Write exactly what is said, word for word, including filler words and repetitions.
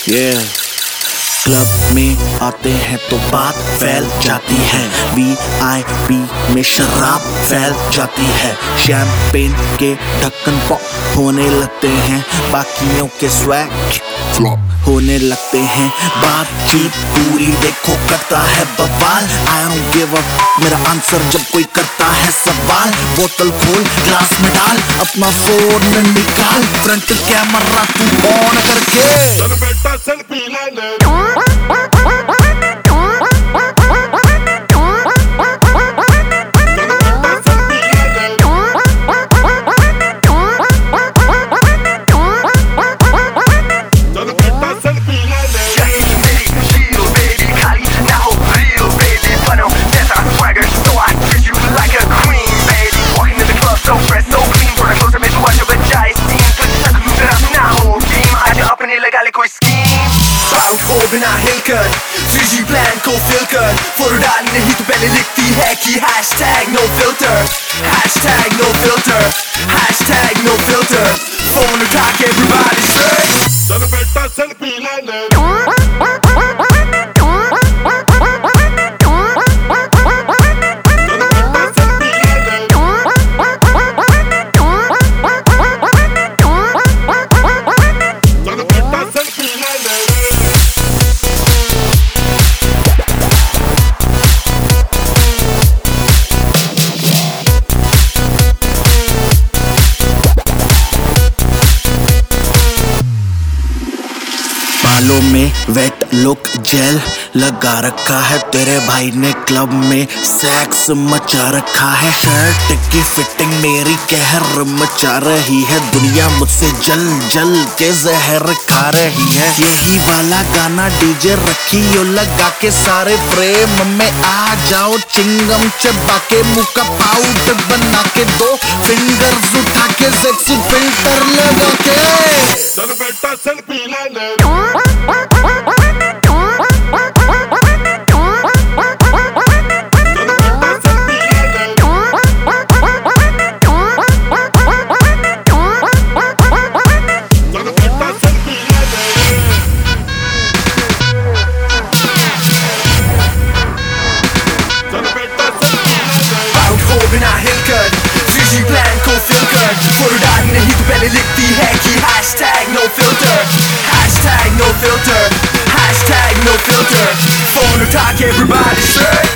yeah. Club में आते हैं तो बात फैल जाती है, वी आई पी में शराब फैल जाती है, शैंपेन के ढक्कन पॉप होने लगते हैं, बाकियों के स्वैग फ्लॉप होने लगते हैं, बातचीत पूरी देखो करता है बवाल, आई डोंट गिव अ मेरा आंसर जब कोई करता है सवाल, बोतल खोल ग्लास में डाल अपना फोन में निकाल, फ्रंट कैमरा तू ऑन करके चल बेटा सेल्फी ले ले। को बिना हिलकर फिजी प्लान को फिल कर फोटो डालनी नहीं तो पहले लिखती है कि hashtag no filter, hashtag no filter, hashtag no filter, phone उठा के everybody say चल बेटा सेल्फी ले ले। बालों में वेट लुक जेल लगा रखा है, तेरे भाई ने क्लब में सेक्स मचा रखा है, शर्ट की फिटिंग मेरी कहर मचा रही है, दुनिया मुझसे जल जल के जहर खा रही है, यही वाला गाना डीजे रखियो लगा के सारे फ्रेम में आ जाओ, चिंगम चबा के मुंह का पाउडर बना के दो फिंगर्स उठा के सेक्सी फिल्टर लगा के चल बेटा सेल्फी ले ले। बिना हिलकर फिजी प्लान को फिल कर फोटो डालनी नहीं तो पहले लिखती है कि hashtag no filter, hashtag no filter, hashtag no filter, phone उठा के everybody say